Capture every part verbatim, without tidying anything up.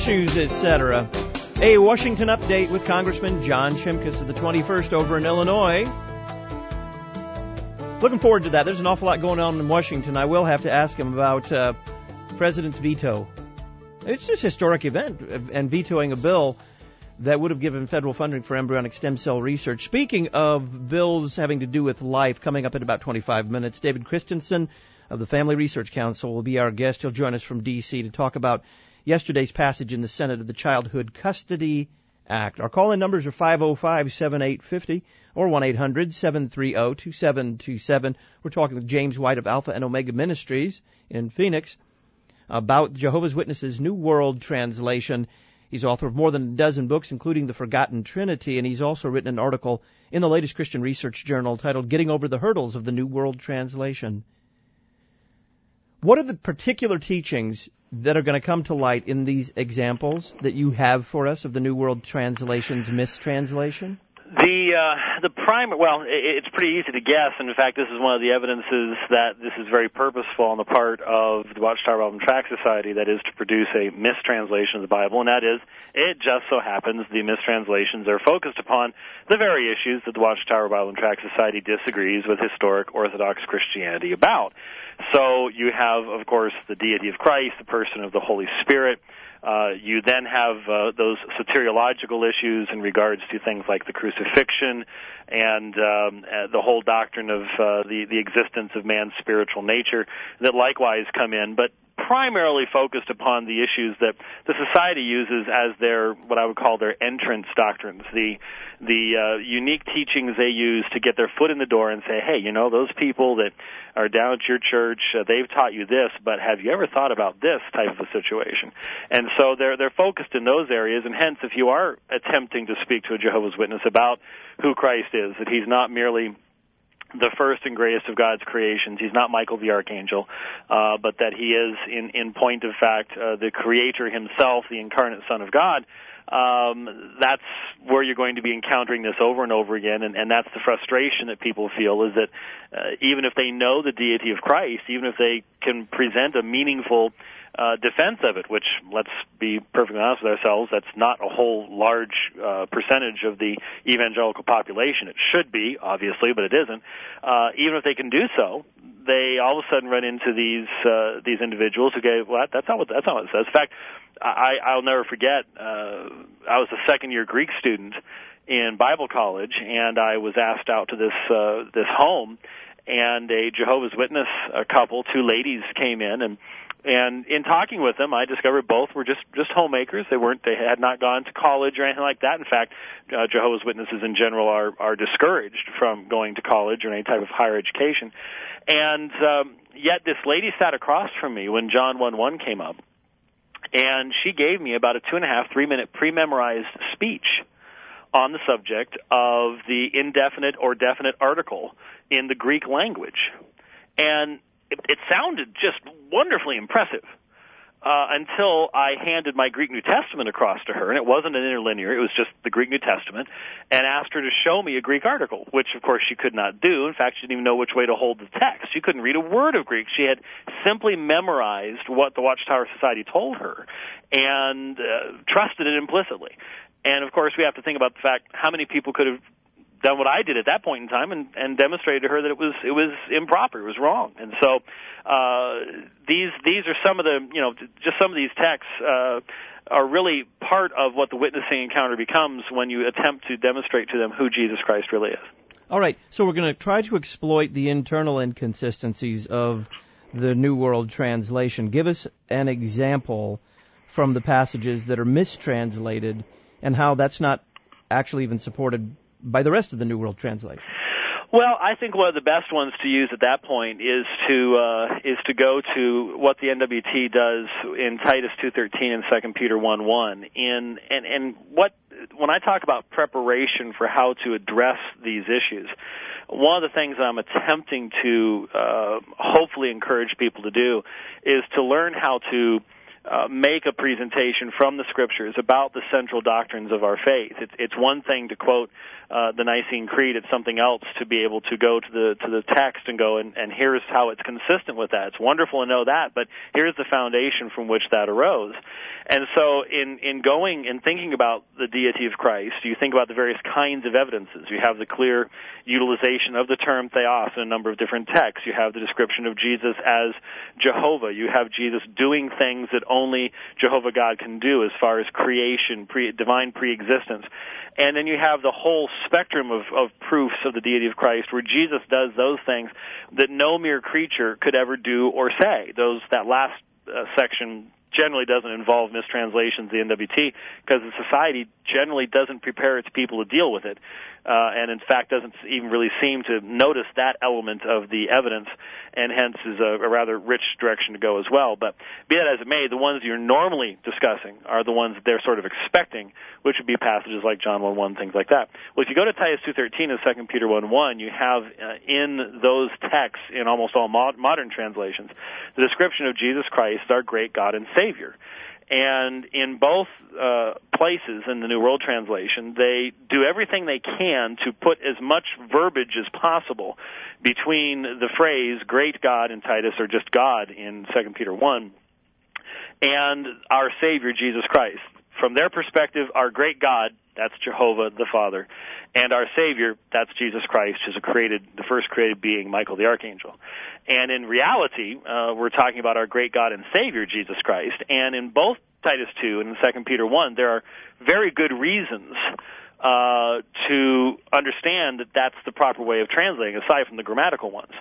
issues, et cetera. A Washington update with Congressman John Shimkus of the twenty-first over in Illinois. Looking forward to that. There's an awful lot going on in Washington. I will have to ask him about uh, President's veto. It's just a historic event, and vetoing a bill that would have given federal funding for embryonic stem cell research. Speaking of bills having to do with life, coming up in about twenty-five minutes, David Christensen of the Family Research Council will be our guest. He'll join us from D C to talk about yesterday's passage in the Senate of the Childhood Custody Act. Our call-in numbers are five oh five, seven eight five oh or one eight hundred, seven three zero, two seven two seven. We're talking with James White of Alpha and Omega Ministries in Phoenix about Jehovah's Witnesses' New World Translation. He's author of more than a dozen books, including The Forgotten Trinity, and he's also written an article in the latest Christian Research Journal titled Getting Over the Hurdles of the New World Translation. What are the particular teachings that are going to come to light in these examples that you have for us of the New World Translation's mistranslation? The uh, the prime well, it, it's pretty easy to guess. And in fact, this is one of the evidences that this is very purposeful on the part of the Watchtower Bible and Tract Society, that is to produce a mistranslation of the Bible, and that is, it just so happens the mistranslations are focused upon the very issues that the Watchtower Bible and Tract Society disagrees with historic Orthodox Christianity about. So you have, of course, the deity of Christ, the person of the Holy Spirit. Uh, you then have uh, those soteriological issues in regards to things like the crucifixion and um, uh, the whole doctrine of uh, the, the existence of man's spiritual nature that likewise come in, but primarily focused upon the issues that the society uses as their, what I would call their entrance doctrines, the the uh, unique teachings they use to get their foot in the door and say, hey, you know, those people that are down at your church, uh, they've taught you this, but have you ever thought about this type of a situation? And so they're they're focused in those areas, and hence if you are attempting to speak to a Jehovah's Witness about who Christ is, that he's not merely the first and greatest of God's creations, he's not Michael the Archangel, uh, but that he is, in, in point of fact, uh, the Creator himself, the incarnate Son of God, um, that's where you're going to be encountering this over and over again, and, and that's the frustration that people feel, is that uh, even if they know the deity of Christ, even if they can present a meaningful Uh, defense of it, which, let's be perfectly honest with ourselves, that's not a whole large uh, percentage of the evangelical population. It should be, obviously, but it isn't. Uh, even if they can do so, they all of a sudden run into these uh, these individuals who go, well, that's not what that's not what it says. In fact, I, I'll never forget, uh, I was a second-year Greek student in Bible college, and I was asked out to this uh, this home, and a Jehovah's Witness a couple, two ladies, came in, and And in talking with them, I discovered both were just, just homemakers. They weren't, they had not gone to college or anything like that. In fact, uh, Jehovah's Witnesses in general are, are discouraged from going to college or any type of higher education. And um, yet this lady sat across from me when John one one came up, and she gave me about a two and a half, three minute pre-memorized speech on the subject of the indefinite or definite article in the Greek language. And It, it sounded just wonderfully impressive uh, until I handed my Greek New Testament across to her, and it wasn't an interlinear, it was just the Greek New Testament, and asked her to show me a Greek article, which, of course, she could not do. In fact, she didn't even know which way to hold the text. She couldn't read a word of Greek. She had simply memorized what the Watchtower Society told her and uh, trusted it implicitly. And, of course, we have to think about the fact how many people could have done what I did at that point in time and, and demonstrated to her that it was it was improper, it was wrong. And so uh, these these are some of the, you know, just some of these texts uh, are really part of what the witnessing encounter becomes when you attempt to demonstrate to them who Jesus Christ really is. All right, so we're going to try to exploit the internal inconsistencies of the New World Translation. Give us an example from the passages that are mistranslated and how that's not actually even supported by the rest of the New World Translation. Well, I think one of the best ones to use at that point is to uh, is to go to what the N W T does in Titus two thirteen and Second Peter one one. In and and what when I talk about preparation for how to address these issues, one of the things I'm attempting to uh, hopefully encourage people to do is to learn how to uh, make a presentation from the Scriptures about the central doctrines of our faith. It's, it's one thing to quote uh, the Nicene Creed. It's something else to be able to go to the to the text and go, and, and here's how it's consistent with that. It's wonderful to know that, but here's the foundation from which that arose. And so in, in going and thinking about the deity of Christ, you think about the various kinds of evidences. You have the clear utilization of the term theos in a number of different texts. You have the description of Jesus as Jehovah. You have Jesus doing things that only Jehovah God can do as far as creation, pre, divine preexistence. And then you have the whole spectrum of, of proofs of the deity of Christ where Jesus does those things that no mere creature could ever do or say. Those that last uh, section generally doesn't involve mistranslations of the N W T because the society generally doesn't prepare its people to deal with it, uh, and in fact doesn't even really seem to notice that element of the evidence, and hence is a, a rather rich direction to go as well. But be that as it may, the ones you're normally discussing are the ones that they're sort of expecting, which would be passages like John one one, things like that. Well, if you go to Titus two thirteen and Second Peter one one, you have uh, in those texts, in almost all mod- modern translations, the description of Jesus Christ, our great God and Savior. And in both uh, places in the New World Translation, they do everything they can to put as much verbiage as possible between the phrase great God in Titus, or just God in Second Peter one, and our Savior, Jesus Christ. From their perspective, our great God, that's Jehovah the Father, and our Savior, that's Jesus Christ, who's a created, the first created being, Michael the Archangel. And in reality, uh, we're talking about our great God and Savior, Jesus Christ. And in both Titus two and Second Peter one, there are very good reasons uh, to understand that that's the proper way of translating, aside from the grammatical ones.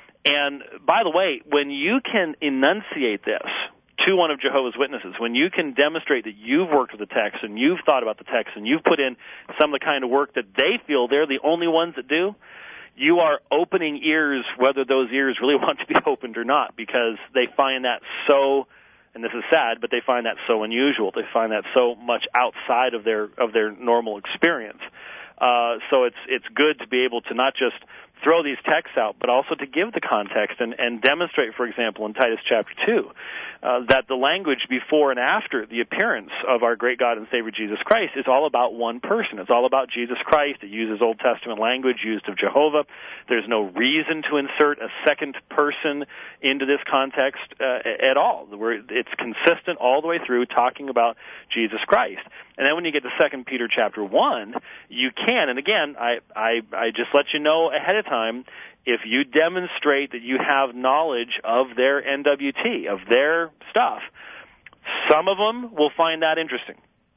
And by the way, when you can enunciate this to one of Jehovah's Witnesses, when you can demonstrate that you've worked with the text and you've thought about the text and you've put in some of the kind of work that they feel they're the only ones that do, you are opening ears whether those ears really want to be opened or not, because they find that so, and this is sad, but they find that so unusual. They find that so much outside of their of their normal experience. Uh, so it's it's good to be able to not just throw these texts out, but also to give the context and, and demonstrate, for example, in Titus chapter two, uh, that the language before and after the appearance of our great God and Savior Jesus Christ is all about one person. It's all about Jesus Christ. It uses Old Testament language used of Jehovah. There's no reason to insert a second person into this context uh, at all. It's consistent all the way through, talking about Jesus Christ. And then when you get to Second Peter chapter one, you can, and again, I, I, I just let you know ahead of time, if you demonstrate that you have knowledge of their N W T, of their stuff, some of them will find that interesting.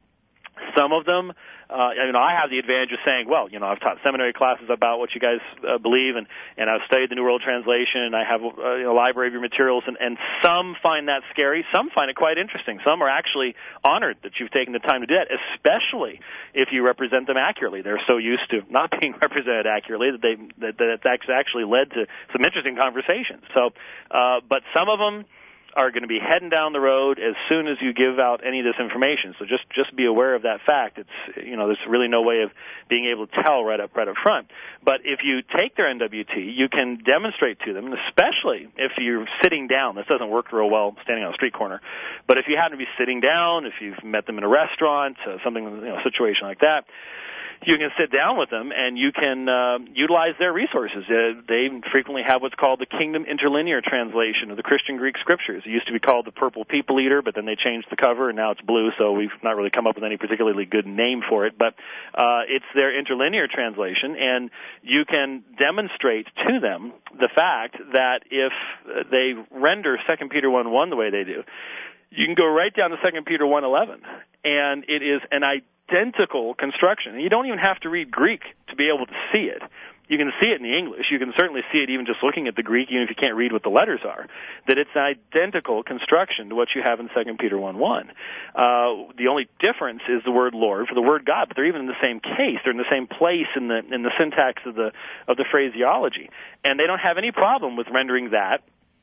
Some of them, uh, you know, I have the advantage of saying, well, you know, I've taught seminary classes about what you guys uh, believe, and, and I've studied the New World Translation, and I have uh, you know, a library of your materials, and, and some find that scary. Some find it quite interesting. Some are actually honored that you've taken the time to do that, especially if you represent them accurately. They're so used to not being represented accurately that they that, that it's actually led to some interesting conversations. So, uh, but some of them are going to be heading down the road as soon as you give out any of this information. So just just be aware of that fact. It's, you know, there's really no way of being able to tell right up right up front. But if you take their N W T, you can demonstrate to them, especially if you're sitting down. This doesn't work real well standing on a street corner. But if you happen to be sitting down, if you've met them in a restaurant, uh, something, you know, a situation like that, you can sit down with them and you can uh, utilize their resources. Uh, they frequently have what's called the Kingdom Interlinear translation of the Christian Greek Scriptures. It used to be called the Purple People Eater, but then they changed the cover and now it's blue, so we've not really come up with any particularly good name for it. But uh, it's their interlinear translation, and you can demonstrate to them the fact that if they render Second Peter one one the way they do, you can go right down to Second Peter one eleven, and it is an identical construction. And you don't even have to read Greek to be able to see it. You can see it in the English. You can certainly see it even just looking at the Greek, even if you can't read what the letters are, that it's an identical construction to what you have in Second Peter one one. Uh, the only difference is the word Lord for the word God, but they're even in the same case. They're in the same place in the in the syntax of the of the phraseology. And they don't have any problem with rendering that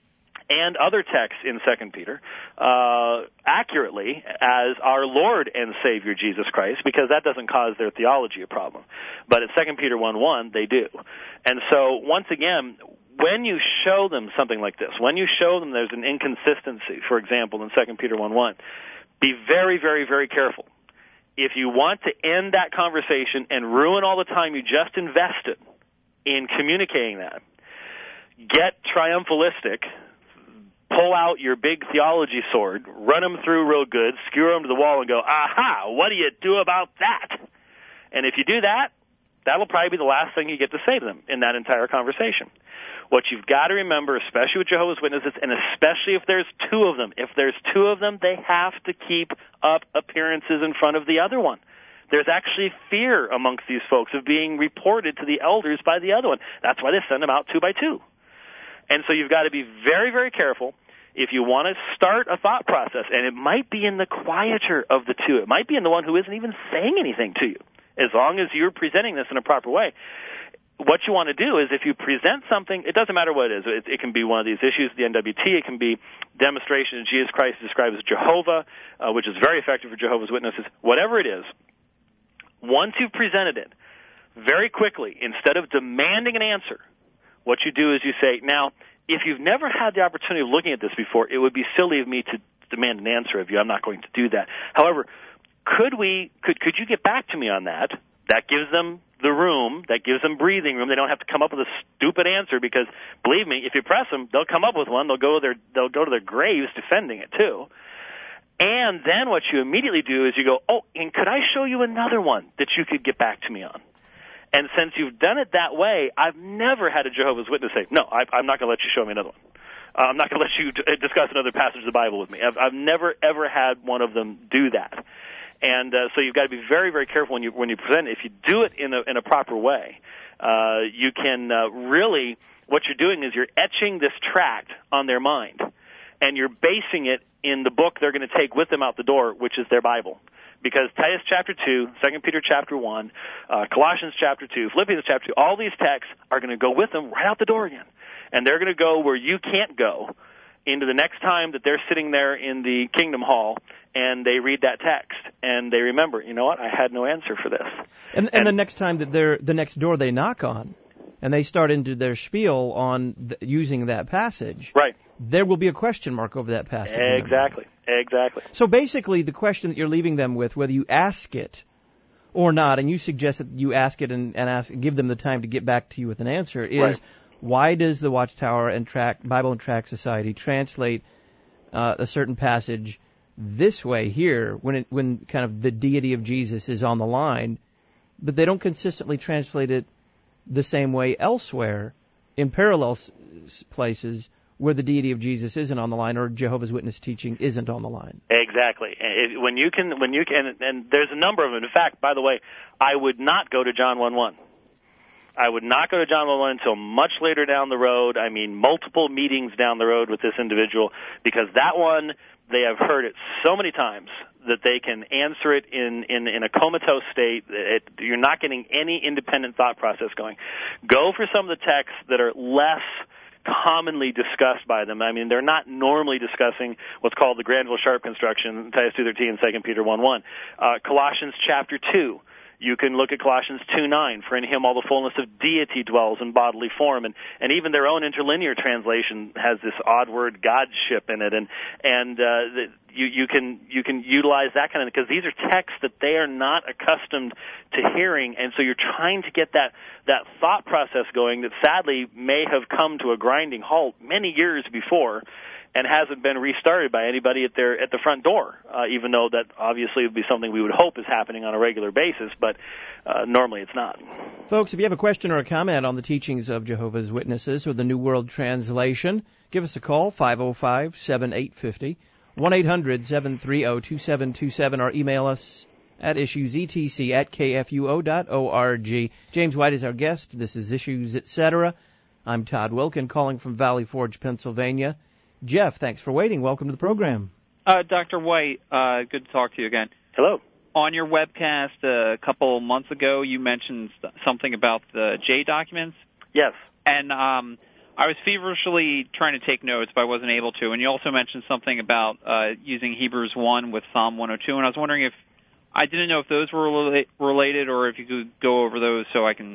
and other texts in Second Peter uh, accurately as our Lord and Savior Jesus Christ, because that doesn't cause their theology a problem. But at Second Peter one one, they do. And so, once again, when you show them something like this, when you show them there's an inconsistency, for example, in Second Peter one one, be very, very, very careful. If you want to end that conversation and ruin all the time you just invested in communicating that, get triumphalistic, pull out your big theology sword, run them through real good, skewer them to the wall, and go, aha, what do you do about that? And if you do that, that'll probably be the last thing you get to say to them in that entire conversation. What you've got to remember, especially with Jehovah's Witnesses, and especially if there's two of them, if there's two of them, they have to keep up appearances in front of the other one. There's actually fear amongst these folks of being reported to the elders by the other one. That's why they send them out two by two. And so you've got to be very, very careful if you want to start a thought process, and it might be in the quieter of the two. It might be in the one who isn't even saying anything to you, as long as you're presenting this in a proper way. What you want to do is if you present something, it doesn't matter what it is. It, it can be one of these issues, the N W T. It can be demonstration of Jesus Christ described as Jehovah, uh, which is very effective for Jehovah's Witnesses. Whatever it is, once you've presented it, very quickly, instead of demanding an answer, what you do is you say, now, if you've never had the opportunity of looking at this before, it would be silly of me to demand an answer of you. I'm not going to do that. However, could we, could, could you get back to me on that? That gives them the room, that gives them breathing room. They don't have to come up with a stupid answer because, believe me, if you press them, they'll come up with one. They'll go to their, they'll go to their graves defending it too. And then what you immediately do is you go, oh, and could I show you another one that you could get back to me on? And since you've done it that way, I've never had a Jehovah's Witness say, no, I, I'm not going to let you show me another one. Uh, I'm not going to let you t- discuss another passage of the Bible with me. I've, I've never, ever had one of them do that. And uh, so you've got to be very, very careful when you when you present it. If you do it in a in a proper way, uh, you can uh, really, what you're doing is you're etching this tract on their mind, and you're basing it in the book they're going to take with them out the door, which is their Bible. Because Titus chapter two, Second Peter chapter one, uh, Colossians chapter two, Philippians chapter two, all these texts are going to go with them right out the door again. And they're going to go where you can't go into the next time that they're sitting there in the Kingdom Hall and they read that text and they remember, you know what, I had no answer for this. And, and, and the next time that they're, the next door they knock on and they start into their spiel on the, using that passage, right, there will be a question mark over that passage. Exactly, exactly. So basically the question that you're leaving them with, whether you ask it or not, and you suggest that you ask it and, and ask, give them the time to get back to you with an answer, is right. Why does the Watchtower and Tract, Bible and Tract Society translate uh, a certain passage this way here when it, when kind of the deity of Jesus is on the line, but they don't consistently translate it the same way elsewhere in parallel s- places where the deity of Jesus isn't on the line or Jehovah's Witness teaching isn't on the line? Exactly. It, when you can, when you can, and, and there's a number of them. In fact, by the way, I would not go to John one one. I would not go to John one one until much later down the road. I mean, multiple meetings down the road with this individual, because that one, they have heard it so many times that they can answer it in, in, in a comatose state. It, you're not getting any independent thought process going. Go for some of the texts that are less commonly discussed by them. I mean, they're not normally discussing what's called the Granville-Sharp construction, Titus two thirteen, Second Peter one one. Uh, Colossians chapter two. You can look at Colossians two nine, for in him all the fullness of deity dwells in bodily form, and, and even their own interlinear translation has this odd word godship in it, and and uh, the, you you can you can utilize that kind of, because these are texts that they are not accustomed to hearing, and so you're trying to get that that thought process going that sadly may have come to a grinding halt many years before, and hasn't been restarted by anybody at their at the front door, uh, even though that obviously would be something we would hope is happening on a regular basis, but uh, normally it's not. Folks, if you have a question or a comment on the teachings of Jehovah's Witnesses or the New World Translation, give us a call, five oh five, seven eight five oh, one eight hundred, seven three oh, two seven two seven, or email us at issuesetc at kfuo dot org. James White is our guest. This is Issues, et cetera. I'm Todd Wilkin, calling from Valley Forge, Pennsylvania. Jeff, thanks for waiting. Welcome to the program. Uh, Doctor White, uh, good to talk to you again. Hello. On your webcast a couple months ago, you mentioned something about the J documents. Yes. And um, I was feverishly trying to take notes, but I wasn't able to. And you also mentioned something about uh, using Hebrews one with Psalm one oh two, and I was wondering if, I didn't know if those were related or if you could go over those so I can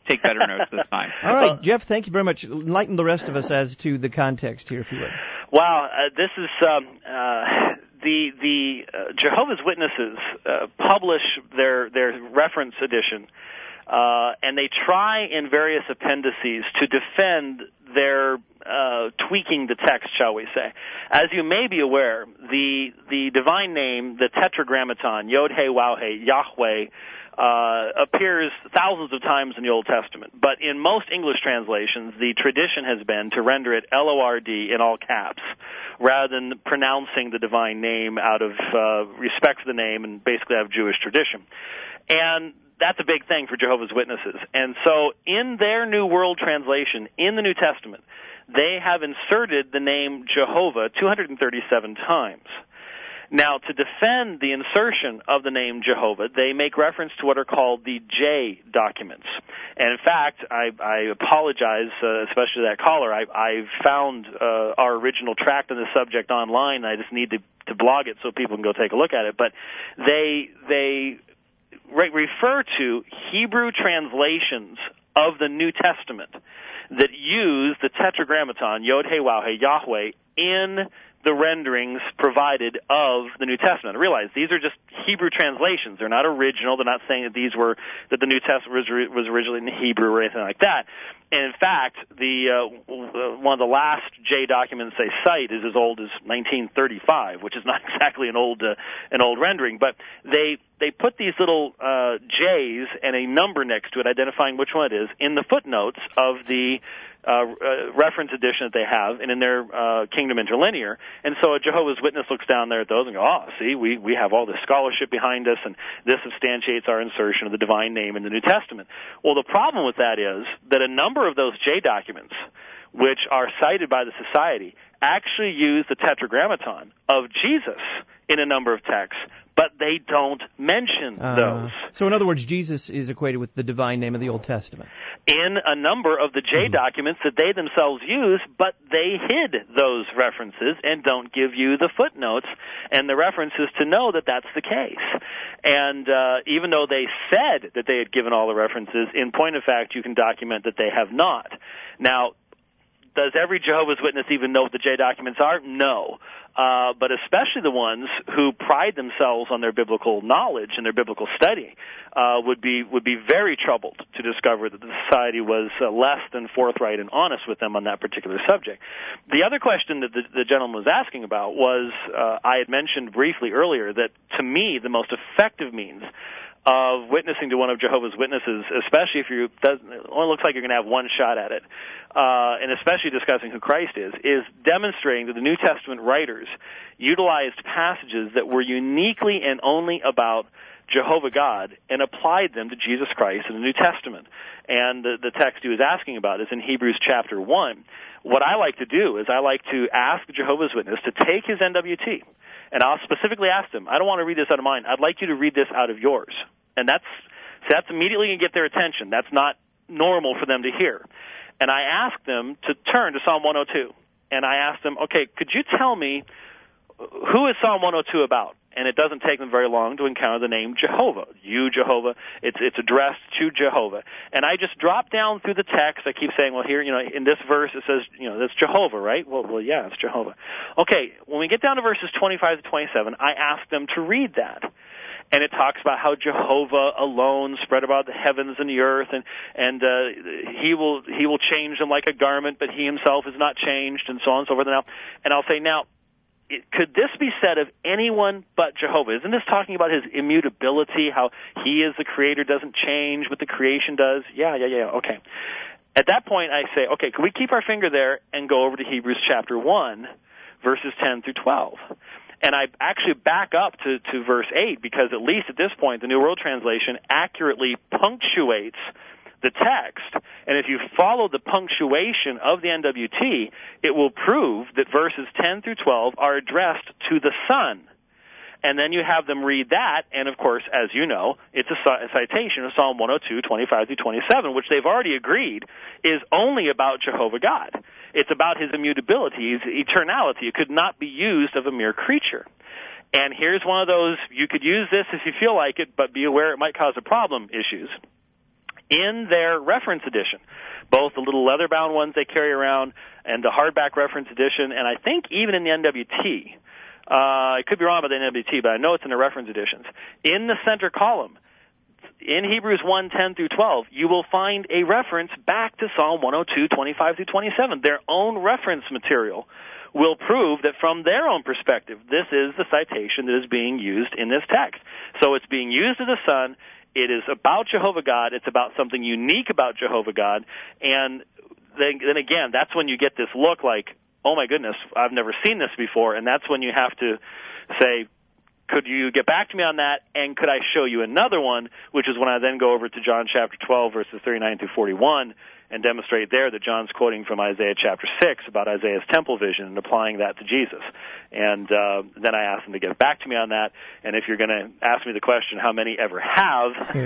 take better notes this time. All right, Jeff, thank you very much. Enlighten the rest of us as to the context here, if you would. Wow, uh, this is um, uh, the the uh, Jehovah's Witnesses uh, publish their their reference edition, uh, and they try in various appendices to defend their uh, tweaking the text, shall we say. As you may be aware, the the divine name, the Tetragrammaton, Yod-He-Waw-He, Yahweh, Uh, appears thousands of times in the Old Testament. But in most English translations, the tradition has been to render it L O R D in all caps, rather than pronouncing the divine name out of uh, respect for the name and basically out of Jewish tradition. And that's a big thing for Jehovah's Witnesses. And so in their New World Translation, in the New Testament, they have inserted the name Jehovah two hundred thirty-seven times. Now, to defend the insertion of the name Jehovah, they make reference to what are called the J documents. And in fact, I, I apologize, uh, especially to that caller. I, I found uh, our original tract on the subject online. I just need to, to blog it so people can go take a look at it. But they they re- refer to Hebrew translations of the New Testament that use the Tetragrammaton, Yod-He-Waw-He, Yahweh, in the renderings provided of the New Testament. Realize these are just Hebrew translations. They're not original. They're not saying that these were that the New Testament was, was originally in Hebrew or anything like that. And in fact, the uh, one of the last J documents they cite is as old as nineteen thirty-five, which is not exactly an old uh, an old rendering. But they they put these little uh, J's and a number next to it, identifying which one it is, in the footnotes of the Uh, uh, reference edition that they have, and in their uh, Kingdom Interlinear. And so a Jehovah's Witness looks down there at those and goes, oh, see, we, we have all this scholarship behind us, and this substantiates our insertion of the divine name in the New Testament. Well, the problem with that is that a number of those J documents, which are cited by the Society, actually use the Tetragrammaton of Jesus in a number of texts, but they don't mention uh, those. So in other words, Jesus is equated with the divine name of the Old Testament. In a number of the J mm-hmm. documents that they themselves use, but they hid those references and don't give you the footnotes and the references to know that that's the case. And uh, even though they said that they had given all the references, in point of fact, you can document that they have not. Now, does every Jehovah's Witness even know what the J documents are? No. Uh, but especially the ones who pride themselves on their biblical knowledge and their biblical study uh, would be would be very troubled to discover that the Society was uh, less than forthright and honest with them on that particular subject. The other question that the, the gentleman was asking about was, uh, I had mentioned briefly earlier that, to me, the most effective means of witnessing to one of Jehovah's Witnesses, especially if you does it only looks like you're going to have one shot at it, uh, and especially discussing who Christ is, is demonstrating that the New Testament writers utilized passages that were uniquely and only about Jehovah God and applied them to Jesus Christ in the New Testament. And the, the text he was asking about is in Hebrews chapter one. What I like to do is I like to ask the Jehovah's Witness to take his N W T, and I'll specifically ask them, I don't want to read this out of mine. I'd like you to read this out of yours. And that's so that's immediately going to get their attention. That's not normal for them to hear. And I ask them to turn to Psalm one oh two. And I ask them, okay, could you tell me who is Psalm one oh two about? And it doesn't take them very long to encounter the name Jehovah. You, Jehovah. It's it's addressed to Jehovah. And I just drop down through the text. I keep saying, well, here, you know, in this verse it says, you know, that's Jehovah, right? Well, well, yeah, it's Jehovah. Okay, when we get down to verses twenty-five to twenty-seven, I ask them to read that. And it talks about how Jehovah alone spread about the heavens and the earth, and and uh, he will he will change them like a garment, but he himself is not changed, and so on and so forth. And, now, and I'll say, now, it, could this be said of anyone but Jehovah? Isn't this talking about his immutability, how he is the creator, doesn't change what the creation does? Yeah, yeah, yeah, okay. At that point, I say, okay, can we keep our finger there and go over to Hebrews chapter one, verses ten through twelve? And I actually back up to, to verse eight, because at least at this point, the New World Translation accurately punctuates the text. And if you follow the punctuation of the N W T, it will prove that verses ten through twelve are addressed to the Son. And then you have them read that, and of course, as you know, it's a, a citation of Psalm one oh two, twenty-five through twenty-seven, which they've already agreed is only about Jehovah God. It's about his immutability, his eternality. It could not be used of a mere creature. And here's one of those, you could use this if you feel like it, but be aware it might cause a problem issues. in their reference edition, both the little leather-bound ones they carry around and the hardback reference edition, and I think even in the N W T. Uh, I could be wrong about the N W T, but I know it's in the reference editions. In the center column, in Hebrews one, ten through twelve, you will find a reference back to Psalm one oh two, twenty-five through twenty-seven. Their own reference material will prove that from their own perspective, this is the citation that is being used in this text. So it's being used as a son. It is about Jehovah God. It's about something unique about Jehovah God. And then, then again, that's when you get this look like, oh my goodness, I've never seen this before. And that's when you have to say, could you get back to me on that, and could I show you another one, which is when I then go over to John chapter twelve, verses thirty-nine through forty-one, and demonstrate there that John's quoting from Isaiah chapter six about Isaiah's temple vision and applying that to Jesus. And uh, then I asked him to get back to me on that, and if you're going to ask me the question, how many ever have, yeah.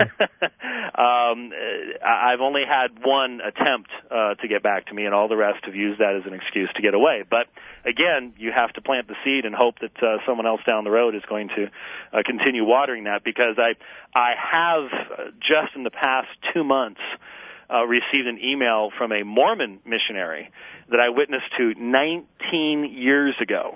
um, I've only had one attempt uh, to get back to me, and all the rest have used that as an excuse to get away. But again, you have to plant the seed and hope that uh, someone else down the road is going to uh, continue watering that, because I, I have uh, just in the past two months Uh, received an email from a Mormon missionary that I witnessed to nineteen years ago.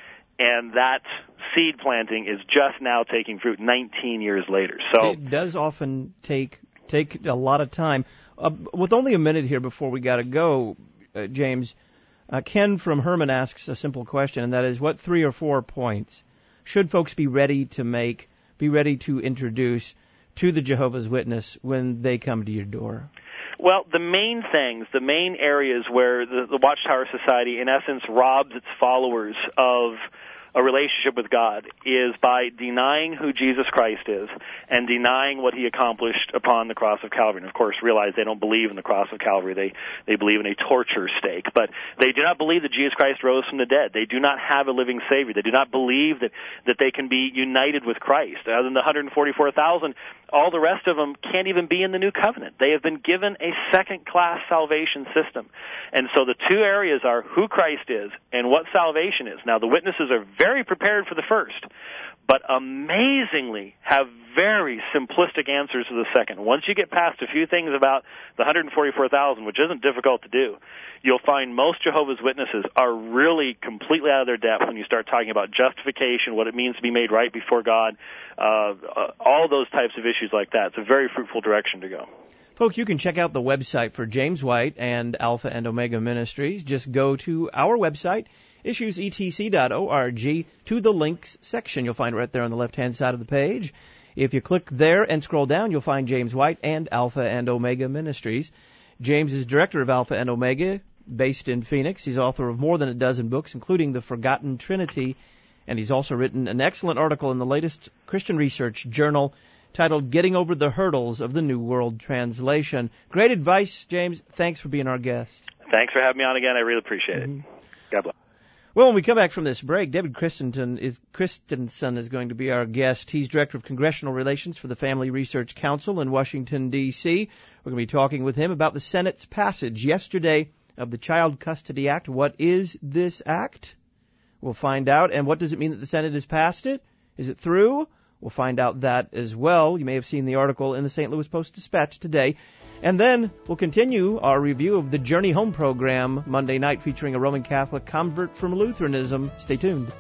And that seed planting is just now taking fruit nineteen years later. So it does often take take a lot of time. Uh, with only a minute here before we got to go, uh, James, uh, Ken from Herman asks a simple question, and that is, what three or four points should folks be ready to make, be ready to introduce to the Jehovah's Witness when they come to your door? Well, the main things, the main areas where the, the Watchtower Society, in essence, robs its followers of a relationship with God is by denying who Jesus Christ is and denying what he accomplished upon the cross of Calvary. And, of course, realize they don't believe in the cross of Calvary. They, they believe in a torture stake. But they do not believe that Jesus Christ rose from the dead. They do not have a living Savior. They do not believe that, that they can be united with Christ. Other than the one hundred forty-four thousand, all the rest of them can't even be in the new covenant. They have been given a second-class salvation system. And so the two areas are who Christ is and what salvation is. Now, the witnesses are very prepared for the first, but amazingly have very simplistic answers to the second. Once you get past a few things about the one hundred forty-four thousand, which isn't difficult to do, you'll find most Jehovah's Witnesses are really completely out of their depth when you start talking about justification, what it means to be made right before God, uh, uh, all those types of issues like that. It's a very fruitful direction to go. Folks, you can check out the website for James White and Alpha and Omega Ministries. Just go to our website, issues e t c dot org, to the links section. You'll find it right there on the left-hand side of the page. If you click there and scroll down, you'll find James White and Alpha and Omega Ministries. James is director of Alpha and Omega, based in Phoenix. He's author of more than a dozen books, including The Forgotten Trinity, and he's also written an excellent article in the latest Christian Research Journal titled Getting Over the Hurdles of the New World Translation. Great advice, James. Thanks for being our guest. Thanks for having me on again. I really appreciate it. Mm-hmm. God bless. Well, when we come back from this break, David Christensen is, Christensen is going to be our guest. He's Director of Congressional Relations for the Family Research Council in Washington, D C We're going to be talking with him about the Senate's passage yesterday of the Child Custody Act. What is this act? We'll find out. And what does it mean that the Senate has passed it? Is it through? We'll find out that as well. You may have seen the article in the Saint Louis Post-Dispatch today. And then we'll continue our review of the Journey Home program Monday night, featuring a Roman Catholic convert from Lutheranism. Stay tuned.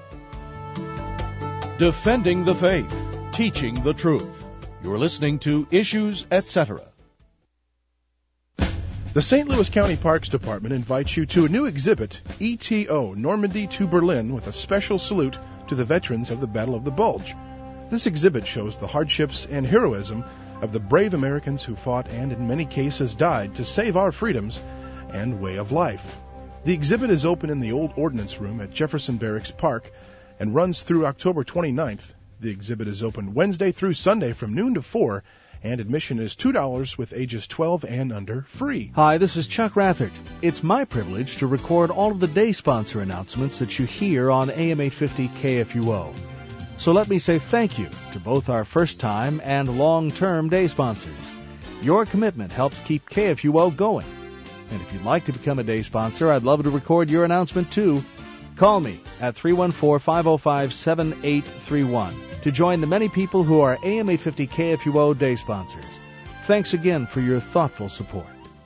Defending the faith, teaching the truth. You're listening to Issues, et cetera. The Saint Louis County Parks Department invites you to a new exhibit, E T O Normandy to Berlin, with a special salute to the veterans of the Battle of the Bulge. This exhibit shows the hardships and heroism of the brave Americans who fought and in many cases died to save our freedoms and way of life. The exhibit is open in the old ordnance room at Jefferson Barracks Park and runs through October twenty-ninth. The exhibit is open Wednesday through Sunday from noon to four, and admission is two dollars with ages twelve and under free. Hi, this is Chuck Rathert. It's my privilege to record all of the day sponsor announcements that you hear on A M eight fifty K F U O. So let me say thank you to both our first-time and long-term day sponsors. Your commitment helps keep K F U O going. And if you'd like to become a day sponsor, I'd love to record your announcement too. Call me at three one four, five oh five, seven eight three one to join the many people who are A M eight fifty K F U O day sponsors. Thanks again for your thoughtful support.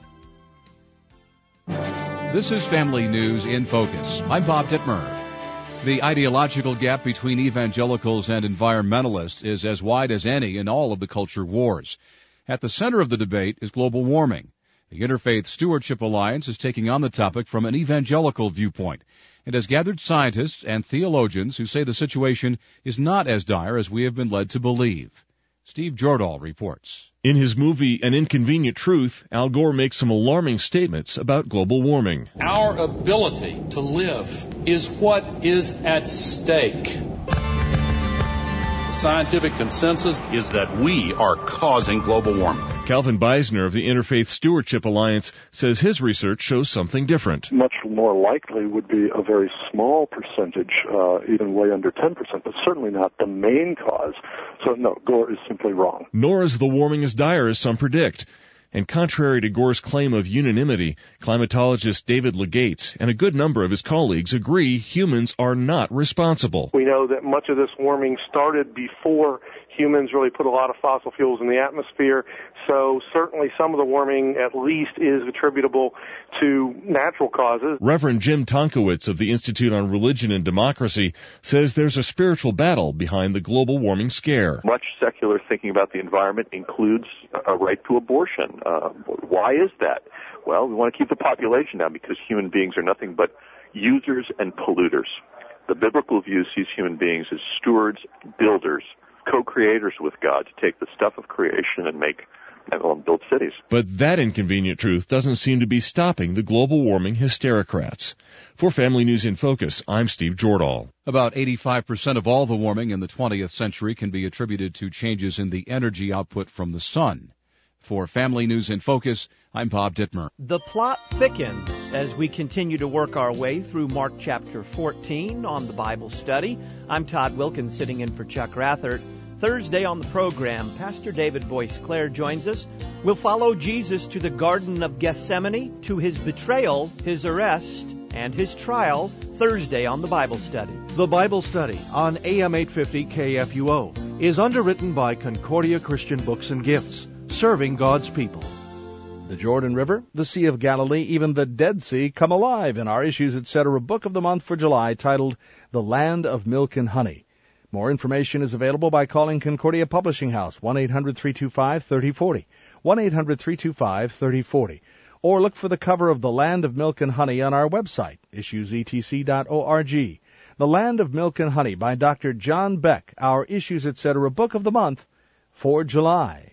This is Family News in Focus. I'm Bob Dittmer. The ideological gap between evangelicals and environmentalists is as wide as any in all of the culture wars. At the center of the debate is global warming. The Interfaith Stewardship Alliance is taking on the topic from an evangelical viewpoint and has gathered scientists and theologians who say the situation is not as dire as we have been led to believe. Steve Jordahl reports. In his movie An Inconvenient Truth, Al Gore makes some alarming statements about global warming. Our ability to live is what is at stake. The scientific consensus is that we are causing global warming. Calvin Beisner of the Interfaith Stewardship Alliance says his research shows something different. Much more likely would be a very small percentage, uh, even way under ten percent, but certainly not the main cause. So no, Gore is simply wrong. Nor is the warming as dire as some predict. And contrary to Gore's claim of unanimity, climatologist David Legates and a good number of his colleagues agree humans are not responsible. We know that much of this warming started before humans really put a lot of fossil fuels in the atmosphere, so certainly some of the warming at least is attributable to natural causes. Reverend Jim Tonkowitz of the Institute on Religion and Democracy says there's a spiritual battle behind the global warming scare. Much secular thinking about the environment includes a right to abortion. Uh, why is that? Well, we want to keep the population down because human beings are nothing but users and polluters. The biblical view sees human beings as stewards, builders, co-creators with God to take the stuff of creation and make and build cities. But that inconvenient truth doesn't seem to be stopping the global warming hysterocrats. For Family News in Focus, I'm Steve Jordahl. About eighty-five percent of all the warming in the twentieth century can be attributed to changes in the energy output from the sun. For Family News in Focus, I'm Bob Dittmer. The plot thickens as we continue to work our way through Mark chapter fourteen on the Bible study. I'm Todd Wilkins sitting in for Chuck Rathert. Thursday on the program, Pastor David Boyce Clare joins us. We'll follow Jesus to the Garden of Gethsemane, to his betrayal, his arrest, and his trial, Thursday on the Bible study. The Bible study on A M eight fifty K F U O is underwritten by Concordia Christian Books and Gifts, serving God's people. The Jordan River, the Sea of Galilee, even the Dead Sea come alive in our Issues Etc. book of the month for July titled The Land of Milk and Honey. More information is available by calling Concordia Publishing House, one eight hundred three two five three oh four oh, one eight hundred three two five three oh four oh, or look for the cover of The Land of Milk and Honey on our website, issues e t c dot org. The Land of Milk and Honey by Doctor John Beck, our Issues Etc. book of the month for July.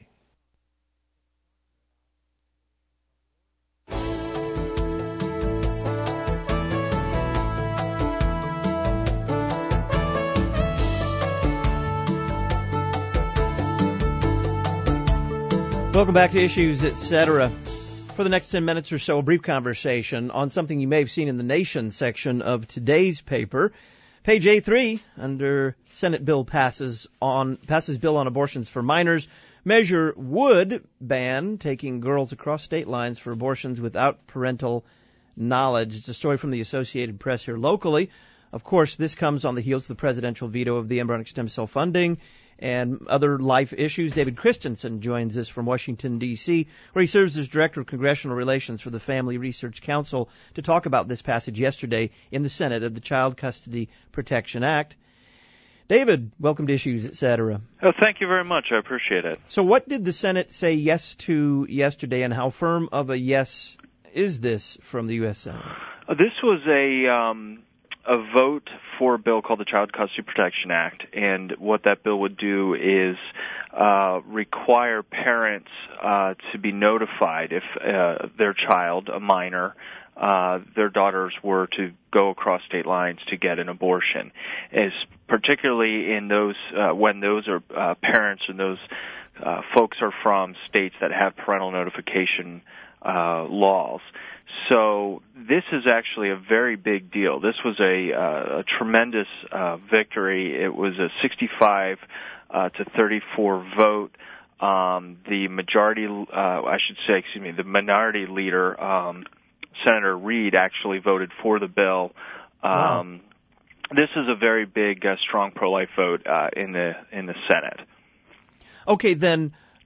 Welcome back to Issues Etc. For the next ten minutes or so, a brief conversation on something you may have seen in the Nation section of today's paper. Page A three, under Senate bill passes on passes bill on abortions for minors. Measure would ban taking girls across state lines for abortions without parental knowledge. It's a story from the Associated Press here locally. Of course, this comes on the heels of the presidential veto of the embryonic stem cell funding and other life issues. David Christensen joins us from Washington, D C, where he serves as Director of Congressional Relations for the Family Research Council, to talk about this passage yesterday in the Senate of the Child Custody Protection Act. David, welcome to Issues, et cetera. Oh, thank you very much. I appreciate it. So what did the Senate say yes to yesterday, and how firm of a yes is this from the U S Senate? Uh, this was a... Um a vote for a bill called the Child Custody Protection Act, and what that bill would do is uh, require parents uh, to be notified if uh, their child, a minor, uh, their daughters were to go across state lines to get an abortion, as particularly in those uh, when those are uh, parents and those uh, folks are from states that have parental notification uh, laws. So this is actually a very big deal. This was a, uh, a tremendous uh, victory. It was a sixty-five uh, to thirty-four vote. Um, the majority, uh, I should say, excuse me, the minority leader, um, Senator Reid, actually voted for the bill. Um, wow. This is a very big, uh, strong pro-life vote uh, in the in the Senate. Okay, then.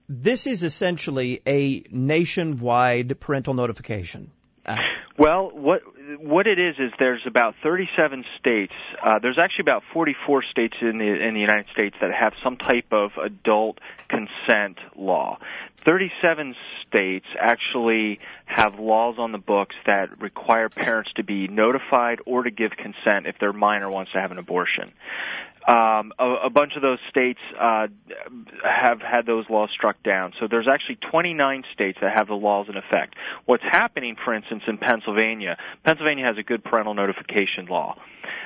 this is essentially a nationwide parental notification act. Well, what what it is is there's about thirty-seven states. Uh, there's actually about forty-four states in the in the United States that have some type of adult consent law. thirty-seven states actually have laws on the books that require parents to be notified or to give consent if their minor wants to have an abortion. Um, a, a bunch of those states uh, have had those laws struck down. So there's actually twenty-nine states that have the laws in effect. What's happening, for instance, in Pennsylvania, Pennsylvania has a good parental notification law.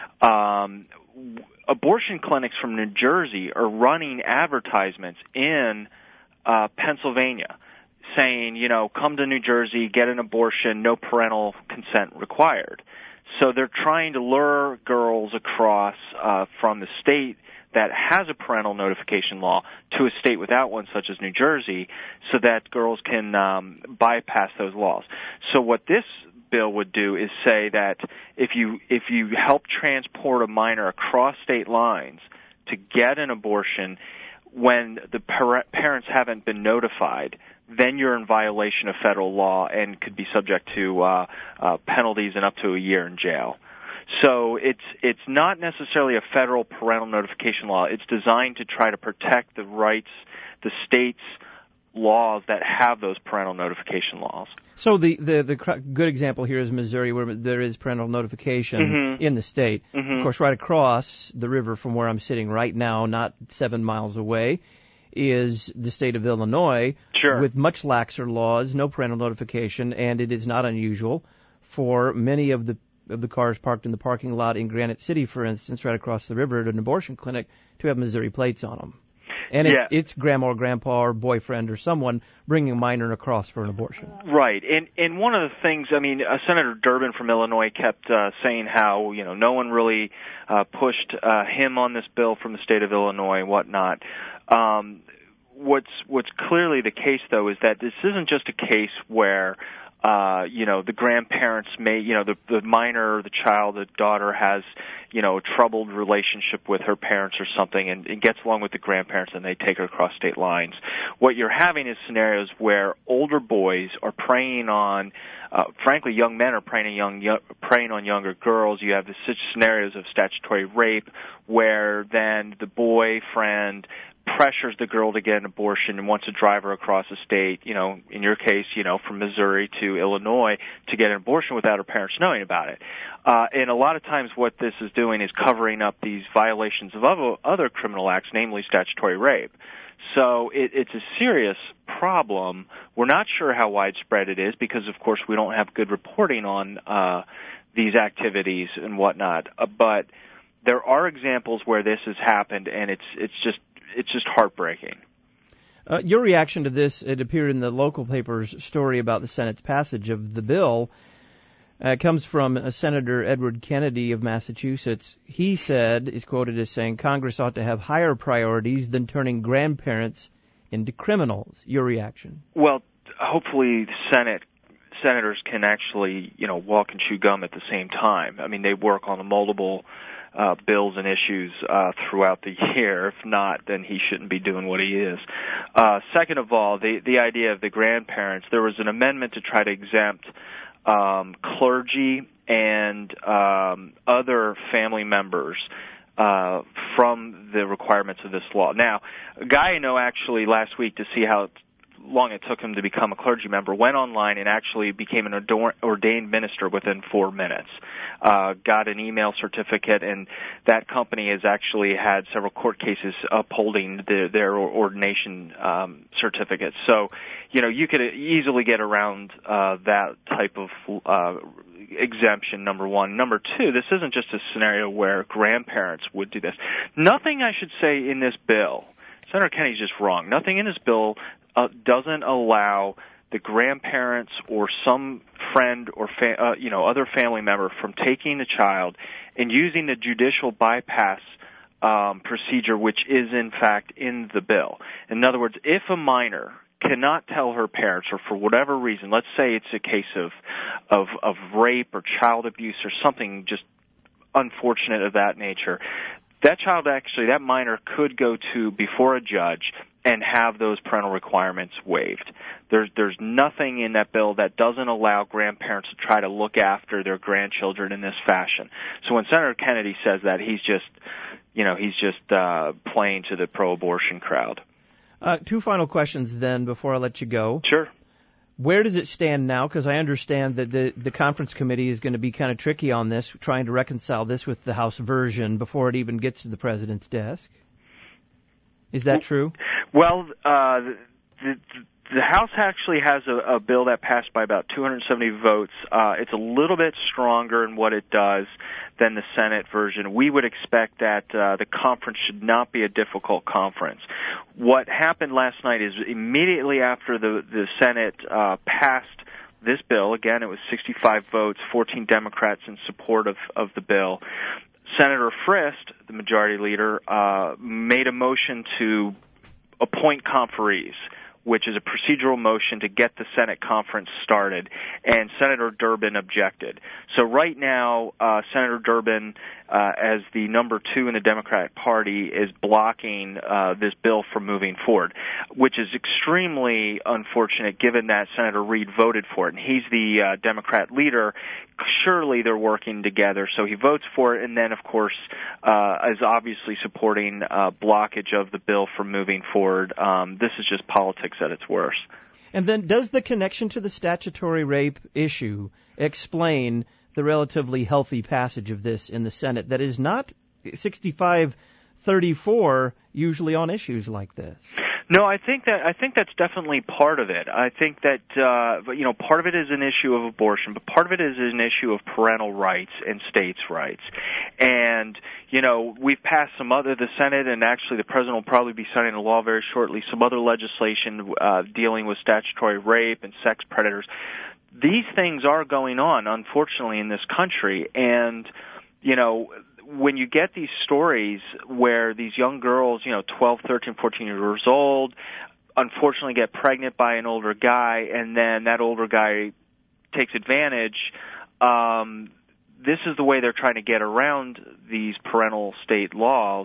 Um, abortion clinics from New Jersey are running advertisements in uh, Pennsylvania saying, you know, come to New Jersey, get an abortion, no parental consent required. So they're trying to lure girls across uh, from the state that has a parental notification law to a state without one, such as New Jersey, so that girls can um, bypass those laws. So what this bill would do is say that if you if you help transport a minor across state lines to get an abortion when the par- parents haven't been notified, then you're in violation of federal law and could be subject to uh, uh, penalties and up to a year in jail. So it's it's not necessarily a federal parental notification law. It's designed to try to protect the rights, the states' laws that have those parental notification laws. So the, the, the good example here is Missouri, where there is parental notification mm-hmm. in the state. Mm-hmm. Of course, right across the river from where I'm sitting right now, not seven miles away, is the state of Illinois, sure. with much laxer laws, no parental notification, and it is not unusual for many of the of the cars parked in the parking lot in Granite City, for instance, right across the river at an abortion clinic, to have Missouri plates on them. And it's, yeah. it's grandma or grandpa or boyfriend or someone bringing a minor across for an abortion. Right. And and one of the things, I mean, uh, Senator Durbin from Illinois kept uh, saying how, you know, no one really uh, pushed uh, him on this bill from the state of Illinois and whatnot. Um, what's what's clearly the case, though, is that this isn't just a case where Uh, you know, the grandparents may, you know, the, the minor, the child, the daughter has, you know, a troubled relationship with her parents or something and, and gets along with the grandparents and they take her across state lines. What you're having is scenarios where older boys are preying on, uh, frankly, young men are preying on, young, young, preying on younger girls. You have this, such scenarios of statutory rape where then the boyfriend pressures the girl to get an abortion and wants to drive her across the state, you know, in your case, you know, from Missouri to Illinois to get an abortion without her parents knowing about it. Uh, and a lot of times what this is doing is covering up these violations of other, other criminal acts, namely statutory rape. So it, it's a serious problem. We're not sure how widespread it is because, of course, we don't have good reporting on uh, these activities and whatnot. Uh, but there are examples where this has happened, and it's it's just It's just heartbreaking. Uh, your reaction to this, it appeared in the local paper's story about the Senate's passage of the bill, uh, comes from uh, Senator Edward Kennedy of Massachusetts. He said, is quoted as saying, Congress ought to have higher priorities than turning grandparents into criminals. Your reaction? Well, hopefully the Senate senators can actually, you know, walk and chew gum at the same time. I mean, they work on a multiple Uh, bills and issues uh, throughout the year. If not, then he shouldn't be doing what he is. Uh, second of all, the the idea of the grandparents. There was an amendment to try to exempt um, clergy and um, other family members uh, from the requirements of this law. Now, a guy I know actually last week to see how long it took him to become a clergy member, went online and actually became an ordained minister within four minutes. Uh, got an email certificate, and that company has actually had several court cases upholding the, their ordination um, certificates. So, you know, you could easily get around uh, that type of uh, exemption, number one. Number two, this isn't just a scenario where grandparents would do this. Nothing, I should say, in this bill, Senator Kennedy's just wrong. Nothing in this bill uh, doesn't allow the grandparents or some friend or fa- uh, you know other family member from taking the child and using the judicial bypass um, procedure, which is in fact in the bill. In other words, if a minor cannot tell her parents, or for whatever reason, let's say it's a case of of, of rape or child abuse or something just unfortunate of that nature, that child actually, that minor could go to before a judge and have those parental requirements waived. There's there's nothing in that bill that doesn't allow grandparents to try to look after their grandchildren in this fashion. So when Senator Kennedy says that, he's just, you know, he's just uh, playing to the pro-abortion crowd. Uh, two final questions then before I let you go. Sure. Where does it stand now? Because I understand that the, the conference committee is going to be kind of tricky on this, trying to reconcile this with the House version before it even gets to the president's desk. Is that true? Well, uh, the, the House actually has a, a bill that passed by about two hundred seventy votes. Uh, it's a little bit stronger in what it does than the Senate version. We would expect that uh, the conference should not be a difficult conference. What happened last night is immediately after the, the Senate uh, passed this bill, again, it was sixty-five votes, fourteen Democrats in support of, of the bill, Senator Frist, the majority leader, uh, made a motion to appoint conferees, which is a procedural motion to get the Senate conference started, and Senator Durbin objected. So right now, uh, Senator Durbin, uh, as the number two in the Democratic Party, is blocking uh, this bill from moving forward, which is extremely unfortunate given that Senator Reid voted for it, and he's the uh, Democrat leader. Surely they're working together, so he votes for it, and then, of course, uh, is obviously supporting uh, blockage of the bill from moving forward. Um, this is just politics at its worst. And then does the connection to the statutory rape issue explain the relatively healthy passage of this in the Senate that is not sixty-five thirty-four usually on issues like this? No, I think that I think that's definitely part of it. I think that uh, you know part of it is an issue of abortion, but part of it is an issue of parental rights and states' rights. And you know we've passed some other the Senate, and actually the president will probably be signing a law very shortly. Some other legislation uh, dealing with statutory rape and sex predators. These things are going on, unfortunately, in this country, and you know. When you get these stories where these young girls, you know, twelve, thirteen, fourteen years old, unfortunately get pregnant by an older guy, and then that older guy takes advantage, um, this is the way they're trying to get around these parental state laws,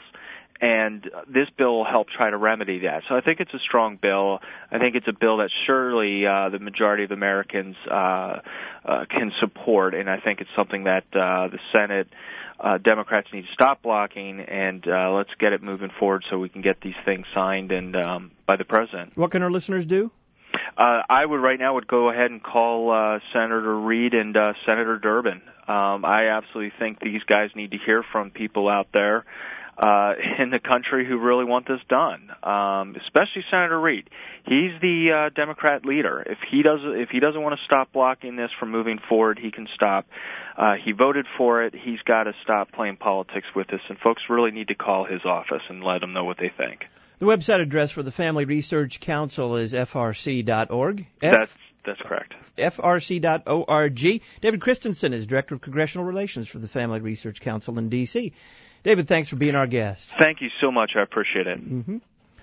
and this bill will help try to remedy that. So I think it's a strong bill. I think it's a bill that surely uh, the majority of Americans uh, uh, can support, and I think it's something that uh, the Senate Uh, Democrats need to stop blocking, and uh, let's get it moving forward so we can get these things signed and um, by the president. What can our listeners do? Uh, I would right now would go ahead and call uh, Senator Reid and uh, Senator Durbin. Um, I absolutely think these guys need to hear from people out there uh, in the country who really want this done, um, especially Senator Reid. He's the uh, Democrat leader. If he doesn't, if he doesn't want to stop blocking this from moving forward, he can stop. Uh, he voted for it. He's got to stop playing politics with this, and folks really need to call his office and let them know what they think. The website address for the Family Research Council is f r c dot org. F- that's that's correct. f r c dot org. David Christensen is Director of Congressional Relations for the Family Research Council in D C David, thanks for being our guest. Thank you so much. I appreciate it. Mm-hmm.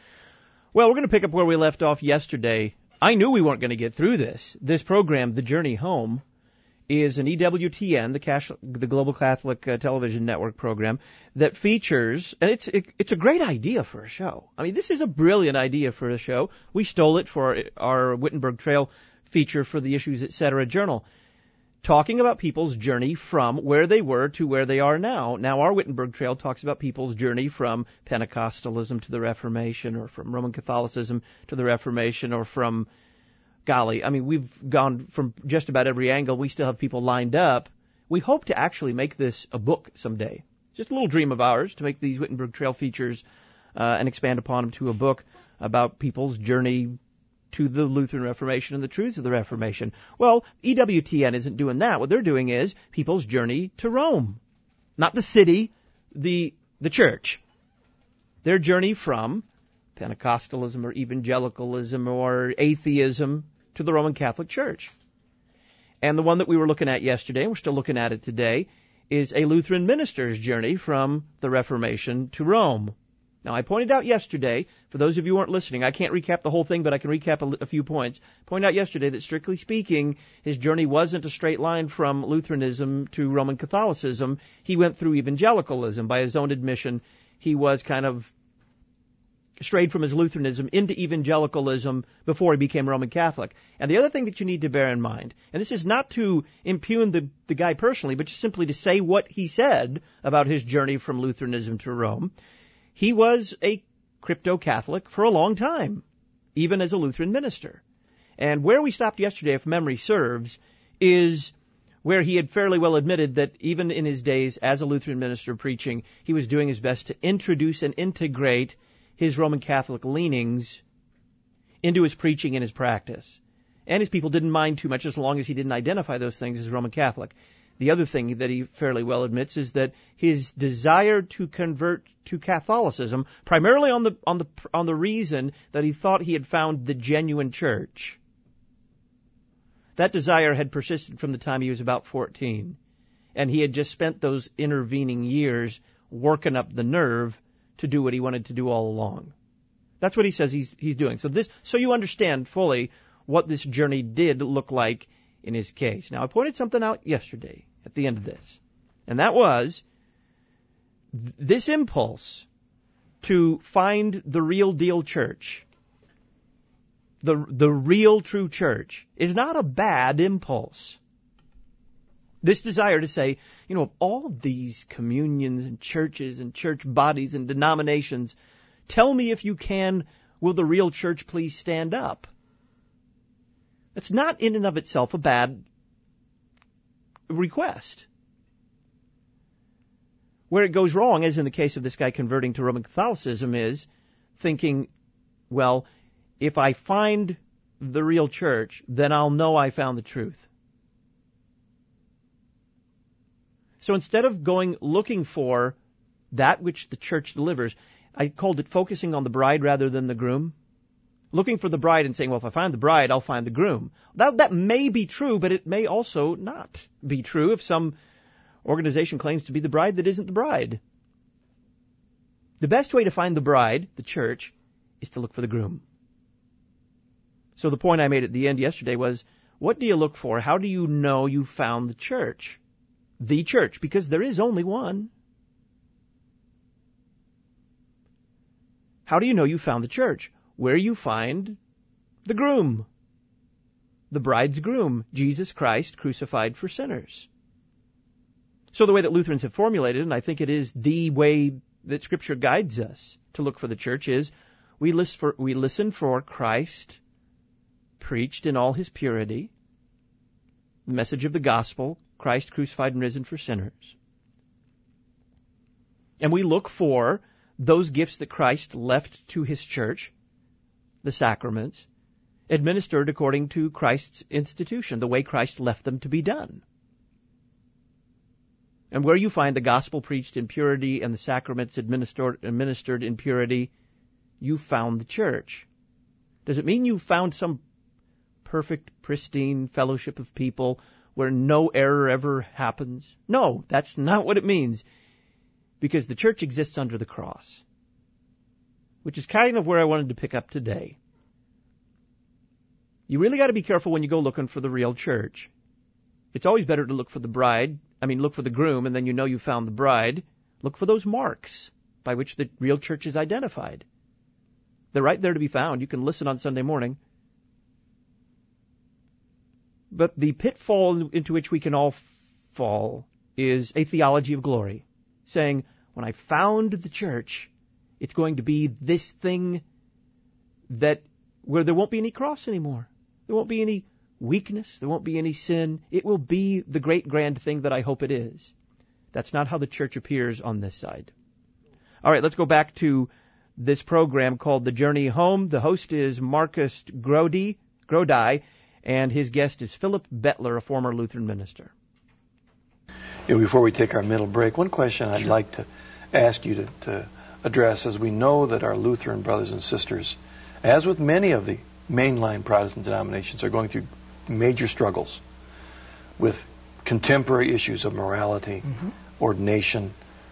Well, we're going to pick up where we left off yesterday. I knew we weren't going to get through this. This program, The Journey Home, is an E W T N, the, Cash, the Global Catholic uh, Television Network program, that features, and it's it, it's a great idea for a show. I mean, this is a brilliant idea for a show. We stole it for our, our Wittenberg Trail feature for the Issues Etc. Journal, talking about people's journey from where they were to where they are now. Now, our Wittenberg Trail talks about people's journey from Pentecostalism to the Reformation, or from Roman Catholicism to the Reformation, or from golly, I mean, we've gone from just about every angle. We still have people lined up. We hope to actually make this a book someday. Just a little dream of ours to make these Wittenberg Trail features uh, and expand upon them to a book about people's journey to the Lutheran Reformation and the truths of the Reformation. Well, E W T N isn't doing that. What they're doing is people's journey to Rome. Not the city, the the church. Their journey from Pentecostalism or evangelicalism or atheism to the Roman Catholic Church. And the one that we were looking at yesterday, and we're still looking at it today, is a Lutheran minister's journey from the Reformation to Rome. Now, I pointed out yesterday, for those of you who aren't listening, I can't recap the whole thing, but I can recap a, a few points. Pointed out yesterday that, strictly speaking, his journey wasn't a straight line from Lutheranism to Roman Catholicism. He went through evangelicalism. By his own admission, he was kind of strayed from his Lutheranism into evangelicalism before he became Roman Catholic. And the other thing that you need to bear in mind, and this is not to impugn the, the guy personally, but just simply to say what he said about his journey from Lutheranism to Rome, he was a crypto-Catholic for a long time, even as a Lutheran minister. And where we stopped yesterday, if memory serves, is where he had fairly well admitted that even in his days as a Lutheran minister preaching, he was doing his best to introduce and integrate his Roman Catholic leanings into his preaching and his practice. And his people didn't mind too much as long as he didn't identify those things as Roman Catholic. The other thing that he fairly well admits is that his desire to convert to Catholicism, primarily on the on the on the reason that he thought he had found the genuine church, that desire had persisted from the time he was about fourteen, and he had just spent those intervening years working up the nerve to do what he wanted to do all along. That's what he says he's he's doing. So this, so you understand fully what this journey did look like in his case. Now, I pointed something out yesterday at the end of this, and that was th- this impulse to find the real deal church, the the real true church, is not a bad impulse. This desire to say, you know, of all of these communions and churches and church bodies and denominations, tell me if you can, will the real church please stand up? That's not in and of itself a bad request. Where it goes wrong, as in the case of this guy converting to Roman Catholicism, is thinking, well, if I find the real church, then I'll know I found the truth. So instead of going looking for that which the church delivers, I called it focusing on the bride rather than the groom. Looking for the bride and saying, well, if I find the bride, I'll find the groom. That, that may be true, but it may also not be true if some organization claims to be the bride that isn't the bride. The best way to find the bride, the church, is to look for the groom. So the point I made at the end yesterday was, what do you look for? How do you know you found the church? The church, because there is only one. How do you know you found the church? Where you find the groom, the bride's groom, Jesus Christ crucified for sinners. So the way that Lutherans have formulated, and I think it is the way that Scripture guides us to look for the church, is we listen for, we listen for Christ preached in all his purity, the message of the gospel, Christ crucified and risen for sinners. And we look for those gifts that Christ left to his church, the sacraments, administered according to Christ's institution, the way Christ left them to be done. And where you find the gospel preached in purity and the sacraments administered, administered in purity, you found the church. Does it mean you found some perfect, pristine fellowship of people where no error ever happens? No, that's not what it means. Because the church exists under the cross, which is kind of where I wanted to pick up today. You really got to be careful when you go looking for the real church. It's always better to look for the bride, I mean, look for the groom, and then you know you found the bride. Look for those marks by which the real church is identified. They're right there to be found. You can listen on Sunday morning. But the pitfall into which we can all fall is a theology of glory, saying, when I found the church, it's going to be this thing that where there won't be any cross anymore. There won't be any weakness. There won't be any sin. It will be the great grand thing that I hope it is. That's not how the church appears on this side. All right, let's go back to this program called The Journey Home. The host is Marcus Grody, Grodi, and his guest is Philip Bettler, a former Lutheran minister. You know, before we take our middle break, one question I'd Sure. like to ask you to, to address, as we know that our Lutheran brothers and sisters, as with many of the mainline Protestant denominations, are going through major struggles with contemporary issues of morality, mm-hmm. ordination,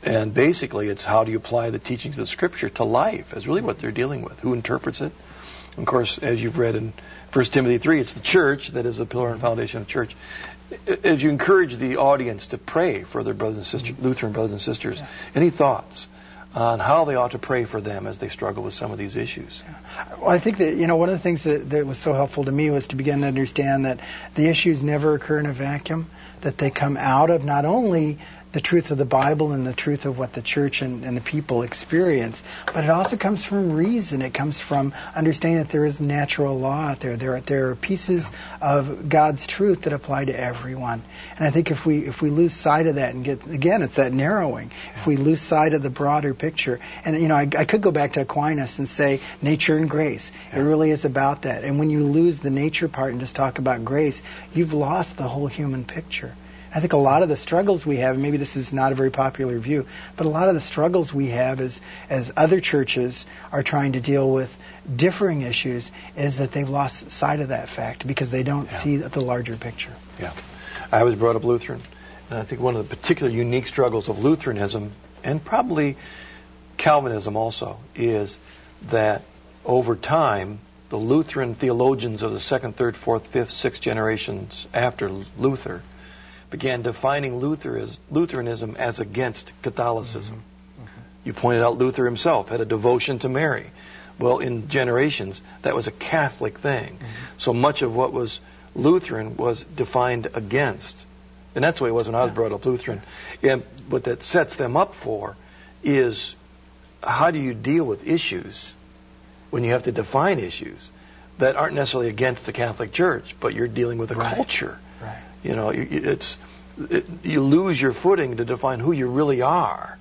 And basically, it's how do you apply the teachings of the Scripture to life is really what they're dealing with. Who interprets it? Of course, as you've read in First Timothy three, it's the church that is the pillar and foundation of the church. As you encourage the audience to pray for their brothers and sisters, Lutheran brothers and sisters, yeah. any thoughts on how they ought to pray for them as they struggle with some of these issues? Well, I think that, you know, one of the things that, that was so helpful to me was to begin to understand that the issues never occur in a vacuum, that they come out of not only the truth of the Bible and the truth of what the church and, and the people experience, but it also comes from reason. It comes from understanding that there is natural law out there. There are, there are pieces of God's truth that apply to everyone. And I think if we if we lose sight of that and get, again, it's that narrowing. If we lose sight of the broader picture, and, you know, I, I could go back to Aquinas and say nature and grace. It really is about that. And when you lose the nature part and just talk about grace, you've lost the whole human picture. I think a lot of the struggles we have, and maybe this is not a very popular view, but a lot of the struggles we have as, as other churches are trying to deal with differing issues is that they've lost sight of that fact because they don't yeah. see the larger picture. Yeah. I was brought up Lutheran, and I think one of the particular unique struggles of Lutheranism, and probably Calvinism also, is that over time, the Lutheran theologians of the second, third, fourth, fifth, sixth generations after Luther began defining Luther as, Lutheranism as against Catholicism. Mm-hmm. Mm-hmm. You pointed out Luther himself had a devotion to Mary. Well, in generations, that was a Catholic thing. Mm-hmm. So much of what was Lutheran was defined against. And that's the way it was when I was brought up Lutheran. And what that sets them up for is how do you deal with issues when you have to define issues that aren't necessarily against the Catholic Church, but you're dealing with a right. culture. Right. You know, it's it, you lose your footing to define who you really are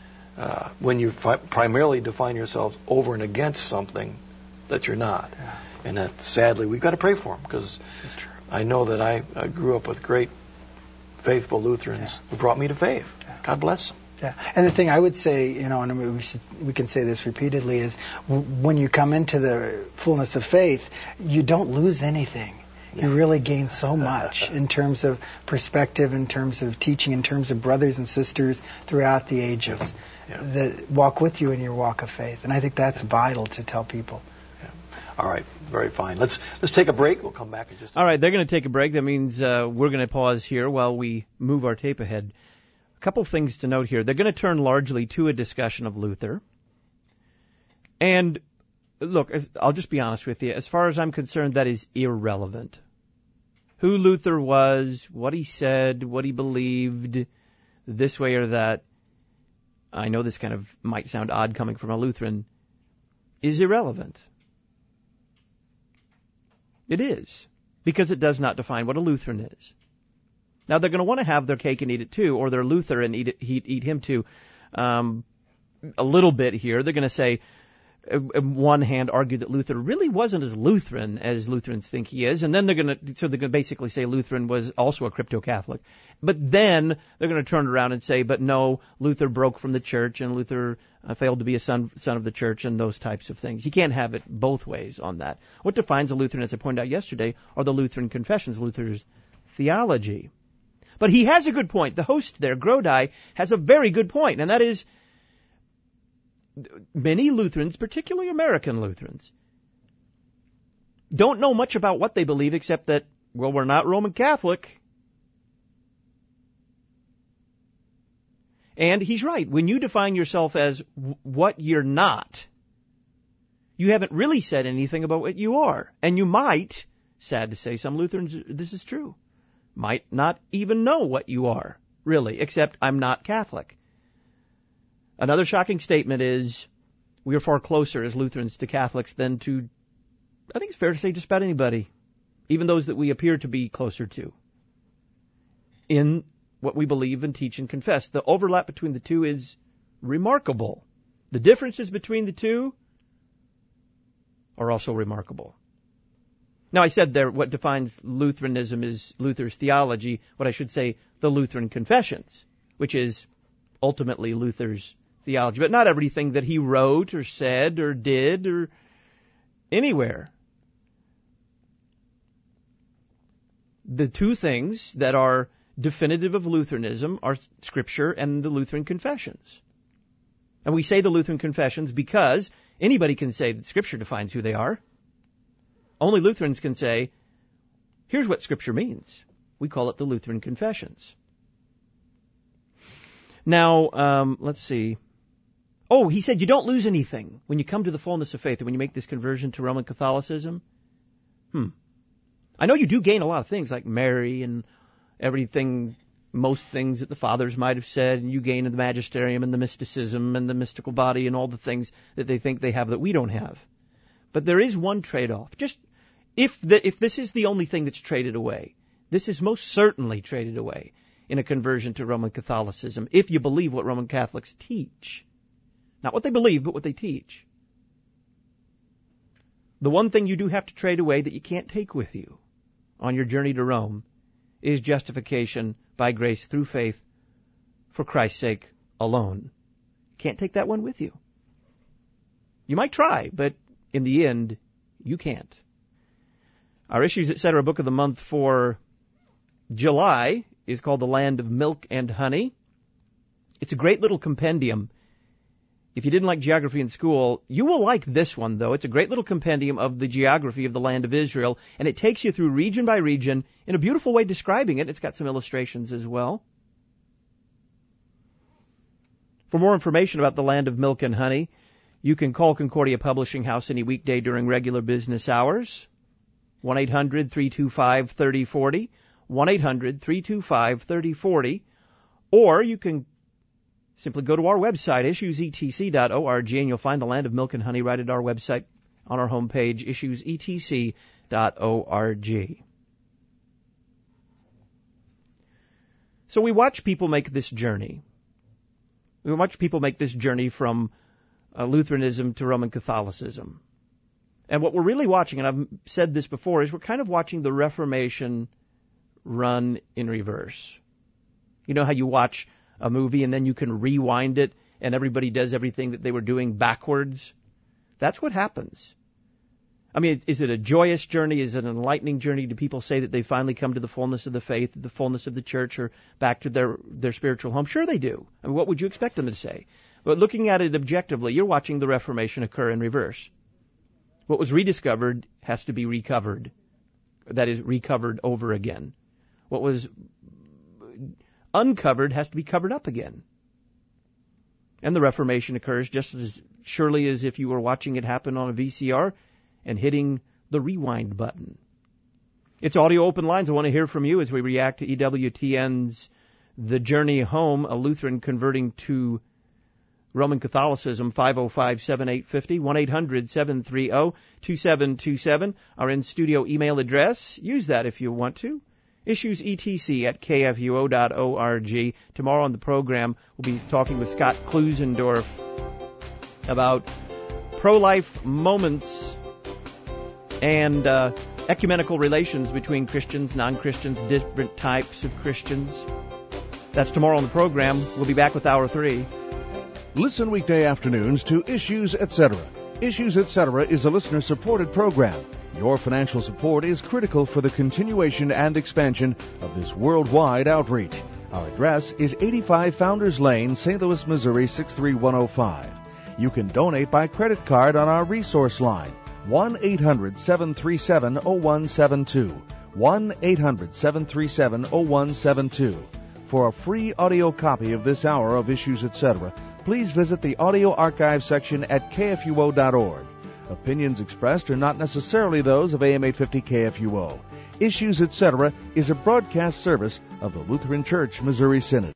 uh, when you fi- primarily define yourselves over and against something that you're not. Yeah. And that, sadly, we've got to pray for them because I know that I, I grew up with great faithful Lutherans yeah. who brought me to faith. Yeah. God bless them. Yeah, and the thing I would say, you know, and we should, we can say this repeatedly, is w- when you come into the fullness of faith, you don't lose anything. You really gain so much in terms of perspective, in terms of teaching, in terms of brothers and sisters throughout the ages yeah. Yeah. that walk with you in your walk of faith. And I think that's vital to tell people. Yeah. All right, very fine. Let's let's take a break. We'll come back in just a All right, they're going to take a break. That means uh, we're going to pause here while we move our tape ahead. A couple things to note here. They're going to turn largely to a discussion of Luther. And look, I'll just be honest with you. As far as I'm concerned, that is irrelevant. Who Luther was, what he said, what he believed, this way or that, I know this kind of might sound odd coming from a Lutheran, is irrelevant. It is, because it does not define what a Lutheran is. Now, they're going to want to have their cake and eat it too, or their Luther and eat, it, eat, eat him too. Um, a little bit here. They're going to say, on one hand, argue that Luther really wasn't as Lutheran as Lutherans think he is, and then they're going to, so they're going to basically say Lutheran was also a crypto-Catholic. But then they're going to turn around and say, but no, Luther broke from the church, and Luther uh, failed to be a son, son of the church, and those types of things. You can't have it both ways on that. What defines a Lutheran, as I pointed out yesterday, are the Lutheran confessions, Luther's theology. But he has a good point. The host there, Grodi, has a very good point, and that is, many Lutherans, particularly American Lutherans, don't know much about what they believe except that, well, we're not Roman Catholic. And he's right. When you define yourself as w- what you're not, you haven't really said anything about what you are. And you might, sad to say, some Lutherans, this is true, might not even know what you are, really, except I'm not Catholic. Another shocking statement is we are far closer as Lutherans to Catholics than to, I think it's fair to say, just about anybody, even those that we appear to be closer to, in what we believe and teach and confess. The overlap between the two is remarkable. The differences between the two are also remarkable. Now, I said there what defines Lutheranism is Luther's theology, what I should say, the Lutheran confessions, which is ultimately Luther's theology, but not everything that he wrote or said or did or anywhere. The two things that are definitive of Lutheranism are Scripture and the Lutheran confessions. And we say the Lutheran confessions because anybody can say that Scripture defines who they are. Only Lutherans can say, here's what Scripture means. We call it the Lutheran confessions. Now, um, let's see. Oh, he said you don't lose anything when you come to the fullness of faith and when you make this conversion to Roman Catholicism. Hmm. I know you do gain a lot of things like Mary and everything, most things that the fathers might have said, and you gain in the magisterium and the mysticism and the mystical body and all the things that they think they have that we don't have. But there is one trade-off. Just if the, if this is the only thing that's traded away, this is most certainly traded away in a conversion to Roman Catholicism, if you believe what Roman Catholics teach. Not what they believe, but what they teach. The one thing you do have to trade away that you can't take with you on your journey to Rome is justification by grace through faith for Christ's sake alone. You can't take that one with you. You might try, but in the end, you can't. Our Issues, et cetera book of the month for July is called The Land of Milk and Honey. It's a great little compendium. If you didn't like geography in school, you will like this one, though. It's a great little compendium of the geography of the land of Israel, and it takes you through region by region in a beautiful way describing it. It's got some illustrations as well. For more information about the Land of Milk and Honey, you can call Concordia Publishing House any weekday during regular business hours. one eight hundred three two five three oh four oh, one eight hundred three two five three oh four oh, or you can simply go to our website, issues e t c dot org, and you'll find the Land of Milk and Honey right at our website on our homepage, issues e t c dot org. So we watch people make this journey. We watch people make this journey from uh, Lutheranism to Roman Catholicism. And what we're really watching, and I've said this before, is we're kind of watching the Reformation run in reverse. You know how you watch a movie and then you can rewind it and everybody does everything that they were doing backwards? That's what happens. I mean, is it a joyous journey? Is it an enlightening journey? Do people say that they finally come to the fullness of the faith, the fullness of the church, or back to their, their spiritual home? Sure they do. I mean, what would you expect them to say? But looking at it objectively, you're watching the Reformation occur in reverse. What was rediscovered has to be recovered. That is, recovered over again. What was uncovered has to be covered up again. And the Reformation occurs just as surely as if you were watching it happen on a V C R and hitting the rewind button. It's Audio Open Lines. I want to hear from you as we react to E W T N's The Journey Home, a Lutheran converting to Roman Catholicism, five oh five, seven eight five oh, one eight hundred seven three oh two seven two seven. Our in-studio email address, use that if you want to. issues e t c at k f u o dot org. Tomorrow on the program, we'll be talking with Scott Klusendorf about pro-life moments and uh, ecumenical relations between Christians, non-Christians, different types of Christians. That's tomorrow on the program. We'll be back with Hour three. Listen weekday afternoons to Issues, et cetera. Issues, et cetera is a listener-supported program. Your financial support is critical for the continuation and expansion of this worldwide outreach. Our address is eighty-five Founders Lane, Saint Louis, Missouri, six three one oh five. You can donate by credit card on our resource line, one eight hundred seven three seven oh one seven two, one eight hundred seven three seven oh one seven two. For a free audio copy of this hour of Issues, et cetera, please visit the audio archive section at k f u o dot org. Opinions expressed are not necessarily those of A M eight fifty K F U O. Issues, et cetera is a broadcast service of the Lutheran Church Missouri Synod.